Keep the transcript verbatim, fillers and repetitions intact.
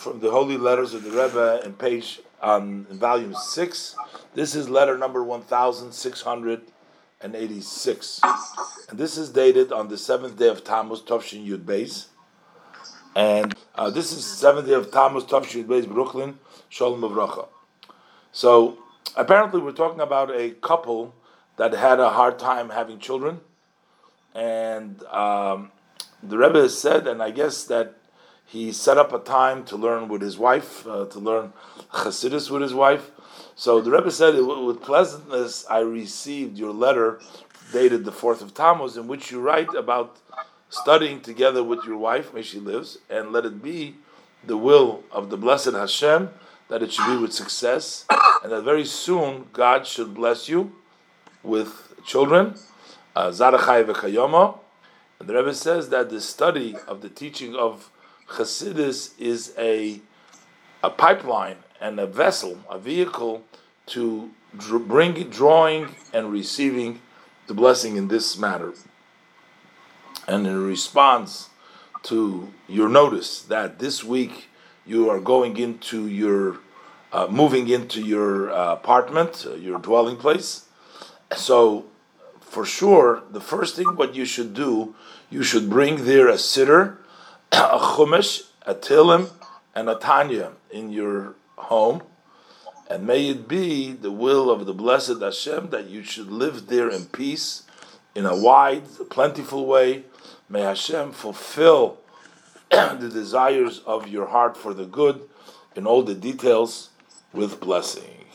from the Holy Letters of the Rebbe in page on in volume six. This is letter number one thousand six hundred and eighty-six, and this is dated on the seventh day of Tammuz Tovshin Yud Beis, and uh, this is seventh day of Tammuz Tovshin Yud Beis Brooklyn Shalom Avracha. So apparently we're talking about a couple that had a hard time having children, and um, the Rebbe has said, and I guess that he set up a time to learn with his wife, uh, to learn Chassidus with his wife. So the Rebbe said, with pleasantness I received your letter dated the fourth of Tammuz, in which you write about studying together with your wife, may she lives, and let it be the will of the blessed Hashem that it should be with success, and that very soon God should bless you with children, Zarachai v'Kayoma. And the Rebbe says that the study of the teaching of Chassidus is a a pipeline and a vessel, a vehicle to dr- bring, drawing and receiving the blessing in this matter. And in response to your notice that this week you are going into your, uh, moving into your uh, apartment, uh, your dwelling place, so for sure, the first thing what you should do, you should bring there a siddur, a chumash, a tilim, and a tanya in your home, and may it be the will of the blessed Hashem that you should live there in peace, in a wide, plentiful way. May Hashem fulfill the desires of your heart for the good in all the details with blessing.